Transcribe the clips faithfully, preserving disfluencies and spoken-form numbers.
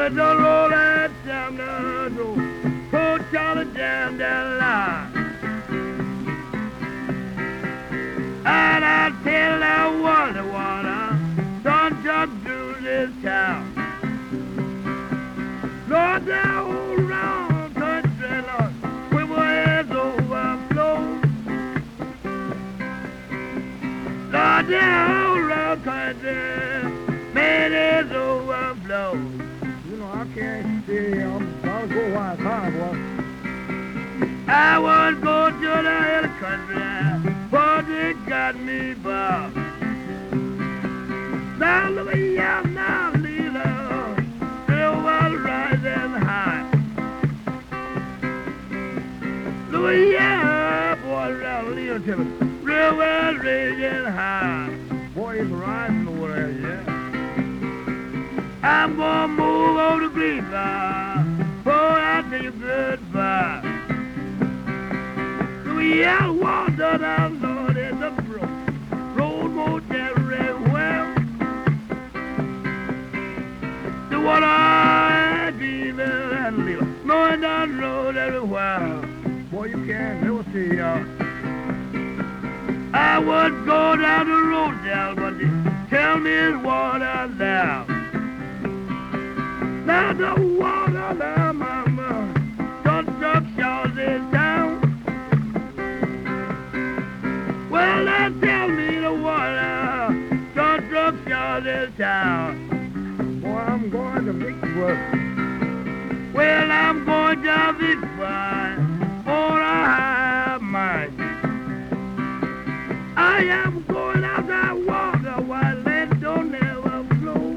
Charlie done roll that down the road. Poor Charlie down that line. And I tell that water, water, don't jump through this town. Lord, that old round country, Lord, with my heads overflow. Lord, that old round country, man, it's overflow. You know, I can't stay. I'm about to go while time was. I was going to the hill country, but it got me by. Now look here, now Lila, still was rising high. Look here, boy, around Lila Timothy, real was raging high. Boy, it's rising over there, yeah. I'm gonna move over to Greenville, boy, I'll tell you goodbye. Yeah, water down, Lord, is a brook. Road won't get very well. The water, even and little, knowing down the road everywhere. Boy, you can't never see, uh. I would go down the road down, but they tell me it's water now. Now the water now, mama, don't drop shores is down. Well, now tell me the water, don't drop shores is down. Boy, I'm going to Vicksburg. Well, I'm going to Vicksburg, for I have mine. I am going out that water while it don't ever flow.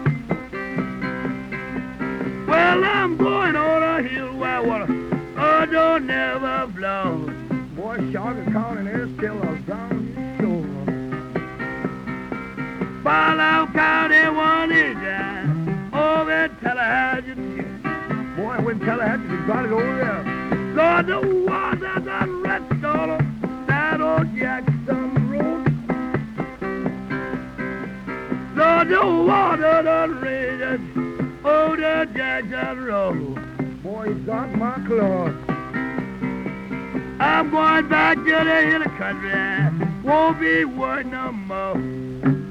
Well, I'm going on a hill where water oh, don't ever flow. Boy, Shawty County, there's still a down shore. Barlow County, one is down over at Tallahatchie. Boy, I went to Tallahatchie, you got it over there. Lord, the water done rest all of that old Jackson Road. Lord, the water done raged over the Jackson Road. Boy, he's got my clothes. I'm going back to the hill country, won't be worth no more.